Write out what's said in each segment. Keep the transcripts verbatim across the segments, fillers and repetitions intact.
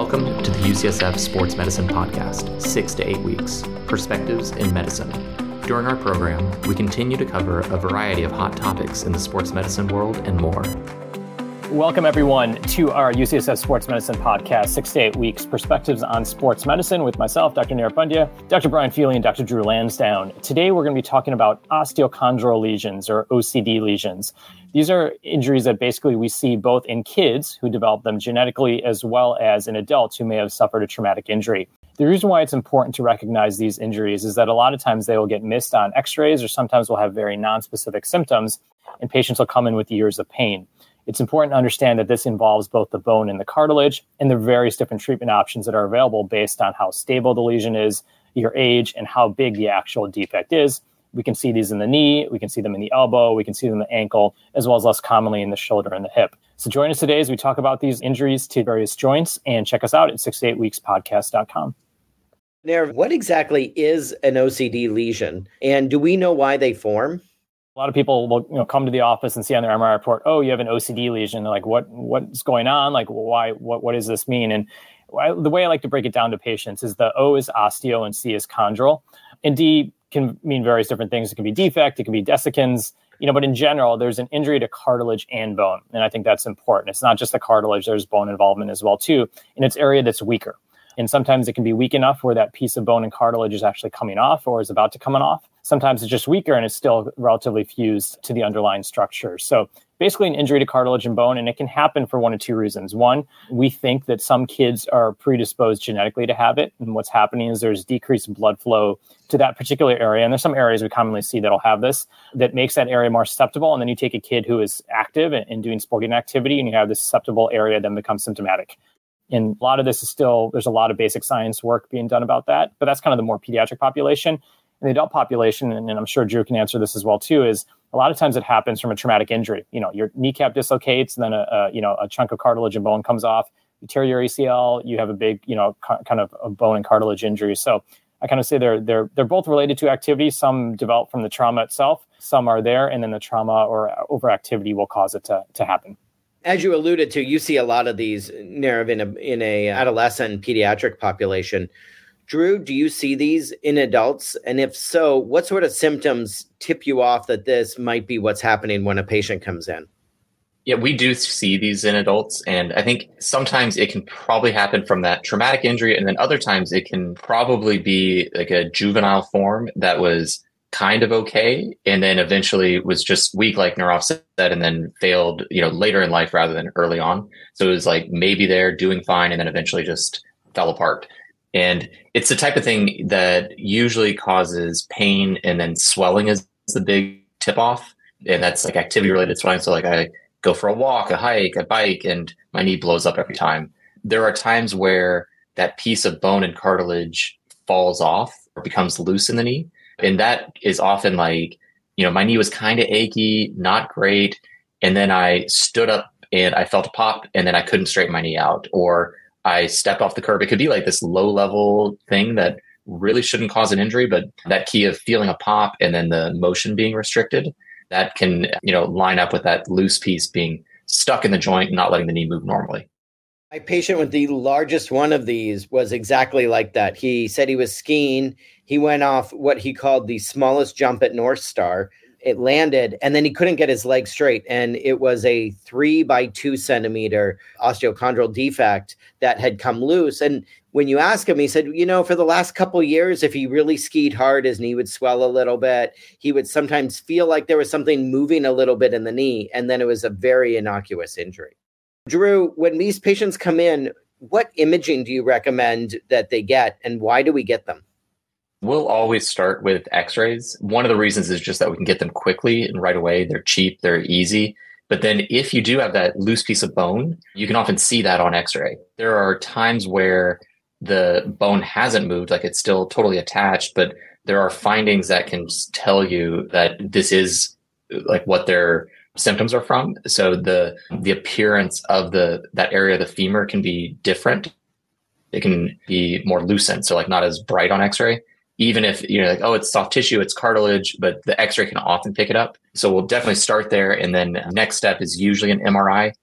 Welcome to the U C S F Sports Medicine Podcast, six to eight weeks, Perspectives in Medicine. During our program, we continue to cover a variety of hot topics in the sports medicine world and more. Welcome, everyone, to our U C S F Sports Medicine Podcast, six to eight weeks, Perspectives on Sports Medicine with myself, Doctor Nirav Pandya, Doctor Brian Feely, and Doctor Drew Lansdowne. Today, we're going to be talking about osteochondral lesions, or O C D lesions. These are injuries that basically we see both in kids who develop them genetically as well as in adults who may have suffered a traumatic injury. The reason why it's important to recognize these injuries is that a lot of times they will get missed on x-rays or sometimes will have very nonspecific symptoms, and patients will come in with years of pain. It's important to understand that this involves both the bone and the cartilage and the various different treatment options that are available based on how stable the lesion is, your age, and how big the actual defect is. We can see these in the knee, we can see them in the elbow, we can see them in the ankle, as well as less commonly in the shoulder and the hip. So join us today as we talk about these injuries to various joints, and check us out at six to eight weeks podcast dot com. Nirav, what exactly is an O C D lesion, and do we know why they form? A lot of people will you know, come to the office and see on their M R I report, oh, you have an O C D lesion. They're like, what, what's going on? Like, why, what, what does this mean? And I, the way I like to break it down to patients is the O is osteo and C is chondral. And D can mean various different things. It can be defect, it can be desiccans, you know, but in general, there's an injury to cartilage and bone. And I think that's important. It's not just the cartilage, there's bone involvement as well, too. And it's area that's weaker. And sometimes it can be weak enough where that piece of bone and cartilage is actually coming off or is about to come off. Sometimes it's just weaker and it's still relatively fused to the underlying structure. So basically an injury to cartilage and bone, and it can happen for one of two reasons. One, we think that some kids are predisposed genetically to have it. And what's happening is there's decreased blood flow to that particular area. And there's some areas we commonly see that'll have this that makes that area more susceptible. And then you take a kid who is active and, and doing sporting activity, and you have this susceptible area then becomes symptomatic. And a lot of this is still, there's a lot of basic science work being done about that, but that's kind of the more pediatric population. In the adult population, and, and I'm sure Drew can answer this as well too, is a lot of times it happens from a traumatic injury. You know, your kneecap dislocates, and then a, a you know a chunk of cartilage and bone comes off. You tear your A C L, you have a big you know ca- kind of a bone and cartilage injury. So I kind of say they're they're they're both related to activity. Some develop from the trauma itself, some are there, and then the trauma or overactivity will cause it to to happen. As you alluded to, you see a lot of these, Nirav, in a in a adolescent pediatric population. Drew, do you see these in adults? And if so, what sort of symptoms tip you off that this might be what's happening when a patient comes in? Yeah, we do see these in adults. And I think sometimes it can probably happen from that traumatic injury. And then other times it can probably be like a juvenile form that was kind of okay, and then eventually was just weak, like Nirav said, and then failed, you know, later in life rather than early on. So it was like maybe they're doing fine, and then eventually just fell apart. And it's the type of thing that usually causes pain, and then swelling is the big tip off, and that's like activity related swelling. So like I go for a walk, a hike, a bike, and my knee blows up every time. There are times where that piece of bone and cartilage falls off or becomes loose in the knee. And that is often like, you know, my knee was kind of achy, not great. And then I stood up and I felt a pop, and then I couldn't straighten my knee out, or I stepped off the curb. It could be like this low level thing that really shouldn't cause an injury, but that key of feeling a pop and then the motion being restricted, that can, you know, line up with that loose piece being stuck in the joint and not letting the knee move normally. My patient with the largest one of these was exactly like that. He said he was skiing. He went off what he called the smallest jump at North Star. It landed, and then he couldn't get his leg straight. And it was a three by two centimeter osteochondral defect that had come loose. And when you ask him, he said, you know, for the last couple of years, if he really skied hard, his knee would swell a little bit. He would sometimes feel like there was something moving a little bit in the knee. And then it was a very innocuous injury. Drew, when these patients come in, what imaging do you recommend that they get, and why do we get them? We'll always start with x-rays. One of the reasons is just that we can get them quickly and right away. They're cheap, they're easy. But then if you do have that loose piece of bone, you can often see that on x-ray. There are times where the bone hasn't moved, like it's still totally attached, but there are findings that can tell you that this is like what their symptoms are from. So the the appearance of the that area of the femur can be different. It can be more lucent, so like not as bright on x-ray. Even if you're like, oh, it's soft tissue, it's cartilage, but the x-ray can often pick it up. So we'll definitely start there. And then next step is usually an M R I.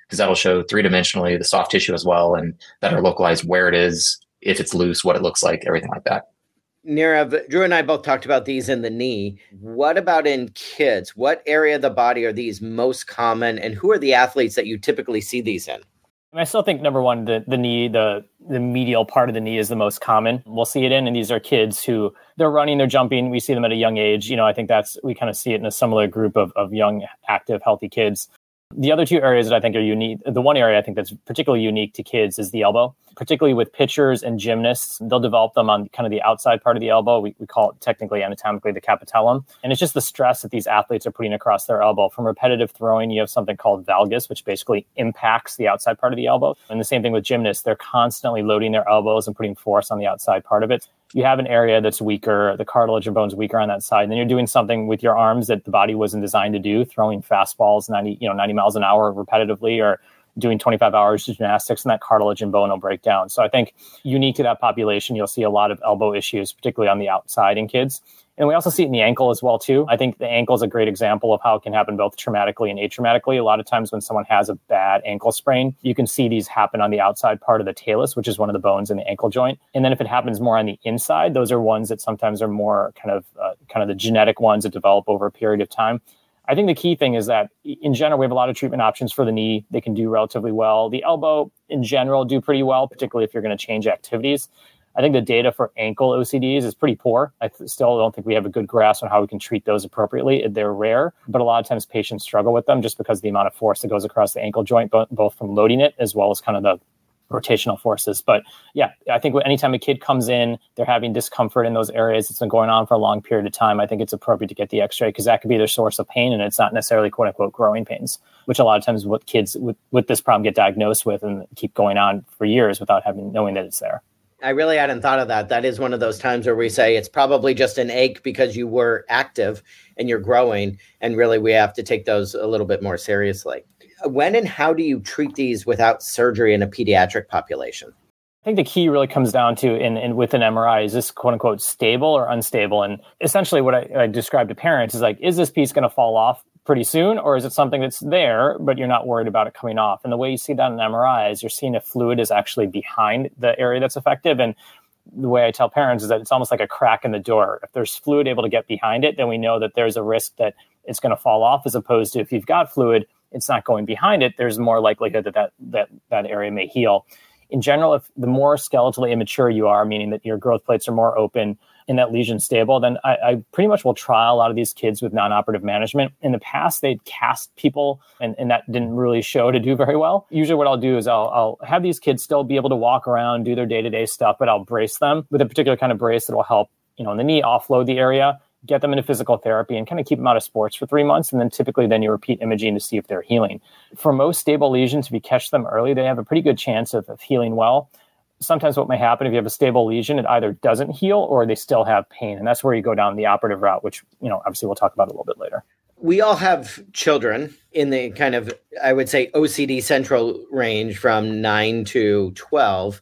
because that'll show three-dimensionally the soft tissue as well, and better localize where it is, if it's loose, what it looks like, everything like that. Nirav, Drew and I both talked about these in the knee. What about in kids? What area of the body are these most common, and who are the athletes that you typically see these in? I still think, number one, the, the knee, the, the medial part of the knee is the most common. We'll see it in, and these are kids who they're running, they're jumping. We see them at a young age. You know, I think that's, we kind of see it in a similar group of, of young, active, healthy kids. The other two areas that I think are unique, the one area I think that's particularly unique to kids is the elbow, particularly with pitchers and gymnasts. They'll develop them on kind of the outside part of the elbow. We, we call it technically anatomically the capitellum. And it's just the stress that these athletes are putting across their elbow. From repetitive throwing, you have something called valgus, which basically impacts the outside part of the elbow. And the same thing with gymnasts. They're constantly loading their elbows and putting force on the outside part of it. You have an area that's weaker, the cartilage or bone's weaker on that side, and then you're doing something with your arms that the body wasn't designed to do, throwing fastballs ninety, you know, ninety miles an hour repetitively, or doing twenty-five hours of gymnastics, and that cartilage and bone will break down. So I think unique to that population, you'll see a lot of elbow issues, particularly on the outside in kids. And we also see it in the ankle as well, too. I think the ankle is a great example of how it can happen both traumatically and atraumatically. A lot of times when someone has a bad ankle sprain, you can see these happen on the outside part of the talus, which is one of the bones in the ankle joint. And then if it happens more on the inside, those are ones that sometimes are more kind of uh, kind of the genetic ones that develop over a period of time. I think the key thing is that in general, we have a lot of treatment options for the knee. They can do relatively well. The elbow in general do pretty well, particularly if you're going to change activities. I think the data for ankle O C Ds is pretty poor. I th- still don't think we have a good grasp on how we can treat those appropriately. They're rare, but a lot of times patients struggle with them just because of the amount of force that goes across the ankle joint, bo- both from loading it as well as kind of the rotational forces. But yeah, I think anytime a kid comes in, they're having discomfort in those areas, it's been going on for a long period of time, I think it's appropriate to get the x-ray, because that could be their source of pain, and it's not necessarily quote unquote growing pains, which a lot of times what kids with, with this problem get diagnosed with and keep going on for years without having knowing that it's there. I really hadn't thought of that. That is one of those times where we say it's probably just an ache because you were active and you're growing. And really, we have to take those a little bit more seriously. When and how do you treat these without surgery in a pediatric population? I think the key really comes down to, in, in with an M R I, is this quote unquote stable or unstable? And essentially what I, I describe to parents is like, is this piece going to fall off pretty soon, or is it something that's there, but you're not worried about it coming off? And the way you see that in an M R I is you're seeing if fluid is actually behind the area that's affected. And the way I tell parents is that it's almost like a crack in the door. If there's fluid able to get behind it, then we know that there's a risk that it's going to fall off, as opposed to if you've got fluid, it's not going behind it, there's more likelihood that that, that, that area may heal. In general, if the more skeletally immature you are, meaning that your growth plates are more open and that lesion stable, then I, I pretty much will try a lot of these kids with non-operative management. In the past, they'd cast people, and, and that didn't really show to do very well. Usually what I'll do is I'll, I'll have these kids still be able to walk around, do their day-to-day stuff, but I'll brace them with a particular kind of brace that will help, you know, in the knee, offload the area, get them into physical therapy, and kind of keep them out of sports for three months. And then typically then you repeat imaging to see if they're healing. For most stable lesions, if you catch them early, they have a pretty good chance of, of healing well. Sometimes what may happen if you have a stable lesion, it either doesn't heal or they still have pain. And that's where you go down the operative route, which, you know, obviously we'll talk about a little bit later. We all have children in the kind of, I would say, O C D central range from nine to twelve.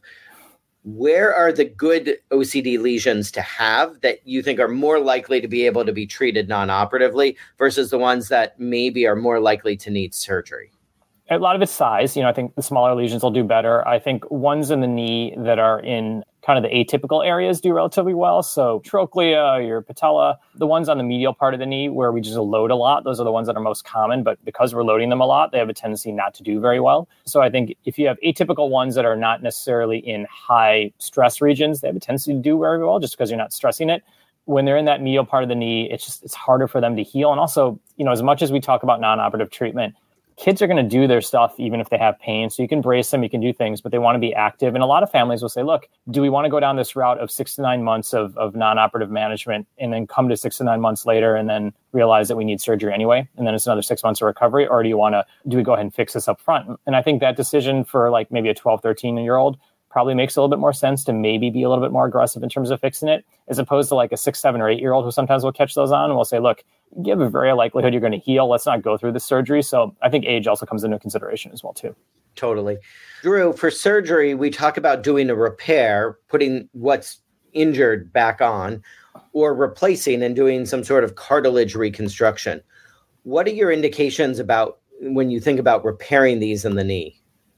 Where are the good O C D lesions to have that you think are more likely to be able to be treated non-operatively versus the ones that maybe are more likely to need surgery? A lot of it's size. You know, I think the smaller lesions will do better. I think ones in the knee that are in kind of the atypical areas do relatively well. So trochlea, your patella, the ones on the medial part of the knee where we just load a lot, those are the ones that are most common. But because we're loading them a lot, they have a tendency not to do very well. So I think if you have atypical ones that are not necessarily in high stress regions, they have a tendency to do very well just because you're not stressing it. When they're in that medial part of the knee, it's just it's harder for them to heal. And also, you know, as much as we talk about non-operative treatment, kids are going to do their stuff even if they have pain. So you can brace them, you can do things, but they want to be active. And a lot of families will say, look, do we want to go down this route of six to nine months of, of non-operative management and then come to six to nine months later and then realize that we need surgery anyway, and then it's another six months of recovery? Or do you want to, do we go ahead and fix this up front? And I think that decision for like maybe a twelve, thirteen year old probably makes a little bit more sense to maybe be a little bit more aggressive in terms of fixing it, as opposed to like a six, seven or eight year old who sometimes will catch those on and will say, look, you have a very likelihood you're going to heal. Let's not go through the surgery. So I think age also comes into consideration as well, too. Totally. Drew, for surgery, we talk about doing a repair, putting what's injured back on, or replacing and doing some sort of cartilage reconstruction. What are your indications about when you think about repairing these in the knee?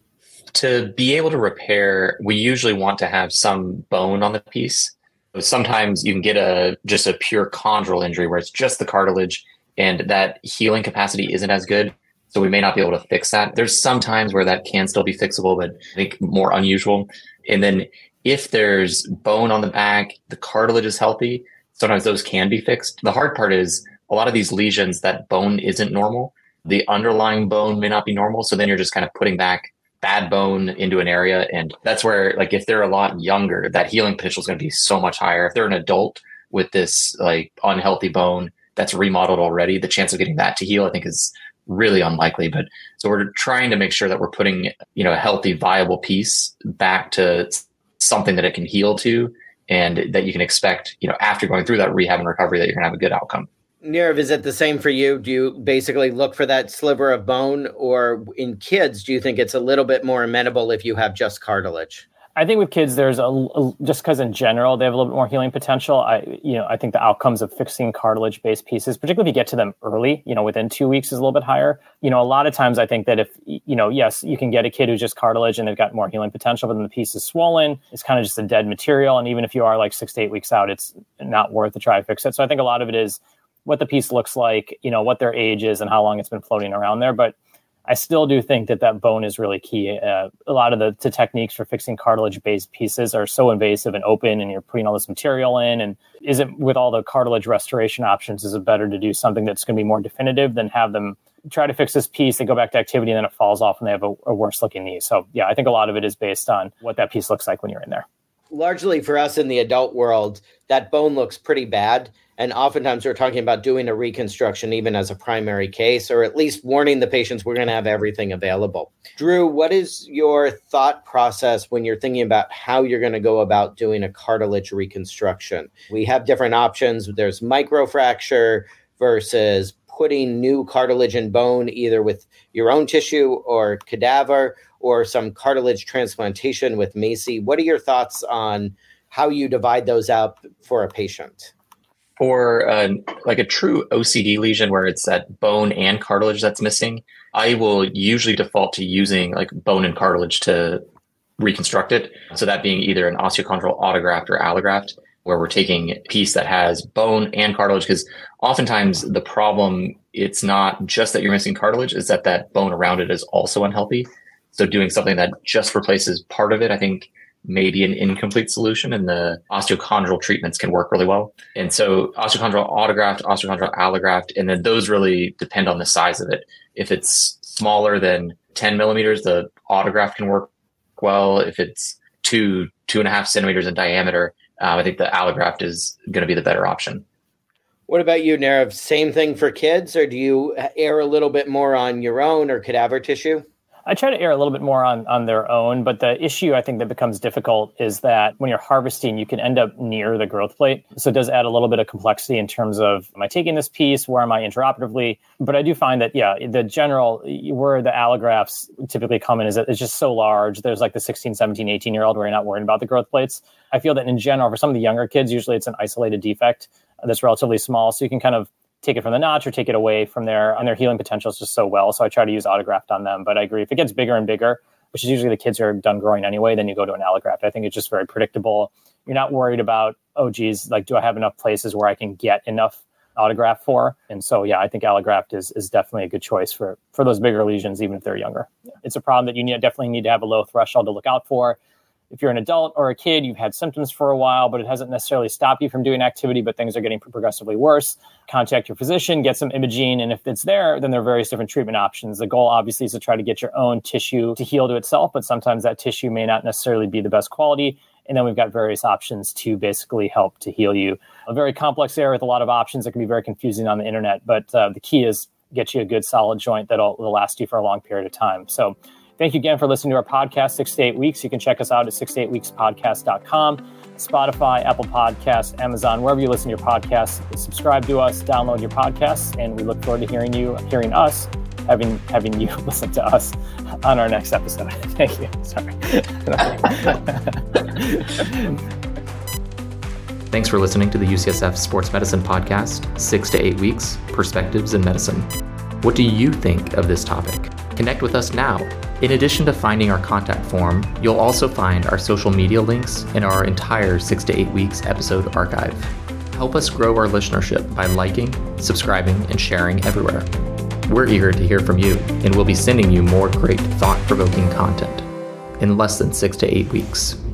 To be able to repair, we usually want to have some bone on the piece. Sometimes you can get a just a pure chondral injury where it's just the cartilage and that healing capacity isn't as good. So we may not be able to fix that. There's some times where that can still be fixable, but I think more unusual. And then if there's bone on the back, the cartilage is healthy, sometimes those can be fixed. The hard part is a lot of these lesions, that bone isn't normal. The underlying bone may not be normal. So then you're just kind of putting back bad bone into an area. And that's where, like, if they're a lot younger, that healing potential is going to be so much higher. If they're an adult with this like unhealthy bone that's remodeled already, the chance of getting that to heal, I think, is really unlikely. But so we're trying to make sure that we're putting, you know, a healthy, viable piece back to something that it can heal to, and that you can expect, you know, after going through that rehab and recovery, that you're going to have a good outcome. Nirav, is it the same for you? Do you basically look for that sliver of bone, or in kids, do you think it's a little bit more amenable if you have just cartilage? I think with kids, there's a, a just because in general they have a little bit more healing potential. I, you know, I think the outcomes of fixing cartilage-based pieces, particularly if you get to them early, you know, within two weeks, is a little bit higher. You know, a lot of times I think that if, you know, yes, you can get a kid who's just cartilage and they've got more healing potential, but then the piece is swollen, it's kind of just a dead material, and even if you are like six to eight weeks out, it's not worth to try to fix it. So I think a lot of it is what the piece looks like, you know, what their age is, and how long it's been floating around there. But I still do think that that bone is really key. Uh, a lot of the, the techniques for fixing cartilage-based pieces are so invasive and open, and you're putting all this material in. And is it, with all the cartilage restoration options, is it better to do something that's going to be more definitive than have them try to fix this piece, they go back to activity, and then it falls off and they have a, a worse-looking knee? So, yeah, I think a lot of it is based on what that piece looks like when you're in there. Largely for us in the adult world, that bone looks pretty bad. And oftentimes we're talking about doing a reconstruction even as a primary case, or at least warning the patients we're going to have everything available. Drew, what is your thought process when you're thinking about how you're going to go about doing a cartilage reconstruction? We have different options. There's microfracture versus putting new cartilage and bone, either with your own tissue or cadaver, or some cartilage transplantation with MACI. What are your thoughts on how you divide those up for a patient? For uh, like a true O C D lesion where it's that bone and cartilage that's missing, I will usually default to using like bone and cartilage to reconstruct it. So that being either an osteochondral autograft or allograft, where we're taking a piece that has bone and cartilage, because oftentimes the problem, it's not just that you're missing cartilage, is that that bone around it is also unhealthy. So doing something that just replaces part of it, I think, maybe an incomplete solution, and the osteochondral treatments can work really well. And so osteochondral autograft, osteochondral allograft, and then those really depend on the size of it. If it's smaller than ten millimeters, the autograft can work well. If it's two, two and a half centimeters in diameter, uh, I think the allograft is going to be the better option. What about you, Nirav? Same thing for kids, or do you err a little bit more on your own or cadaver tissue? I try to err a little bit more on, on their own, but the issue I think that becomes difficult is that when you're harvesting, you can end up near the growth plate. So it does add a little bit of complexity in terms of, am I taking this piece? Where am I intraoperatively? But I do find that, yeah, the general, where the allografts typically come in is that it's just so large. There's like the sixteen, seventeen, eighteen year old where you're not worried about the growth plates. I feel that in general, for some of the younger kids, usually it's an isolated defect that's relatively small. So you can kind of take it from the notch or take it away from there, and their healing potential is just so well. So I try to use autograft on them. But I agree, if it gets bigger and bigger, which is usually the kids who are done growing anyway, then you go to an allograft. I think it's just very predictable. You're not worried about, oh, geez, like, do I have enough places where I can get enough autograft for? And so, yeah, I think allograft is is definitely a good choice for, for those bigger lesions, even if they're younger. It's a problem that you need, definitely need to have a low threshold to look out for. If you're an adult or a kid, you've had symptoms for a while, but it hasn't necessarily stopped you from doing activity, but things are getting progressively worse, contact your physician, get some imaging. And if it's there, then there are various different treatment options. The goal, obviously, is to try to get your own tissue to heal to itself, but sometimes that tissue may not necessarily be the best quality. And then we've got various options to basically help to heal you. A very complex area with a lot of options that can be very confusing on the internet, but uh, the key is get you a good solid joint that'll, that'll last you for a long period of time. So thank you again for listening to our podcast, Six to Eight Weeks. You can check us out at six to eight weeks podcast dot com, Spotify, Apple Podcasts, Amazon, wherever you listen to your podcasts. Subscribe to us, download your podcasts, and we look forward to hearing you, hearing us, having having you listen to us on our next episode. Thank you. Sorry. Thanks for listening to the U C S F Sports Medicine Podcast, Six to Eight Weeks, Perspectives in Medicine. What do you think of this topic? Connect with us now. In addition to finding our contact form, you'll also find our social media links and our entire six to eight weeks episode archive. Help us grow our listenership by liking, subscribing, and sharing everywhere. We're eager to hear from you, and we'll be sending you more great thought-provoking content in less than six to eight weeks.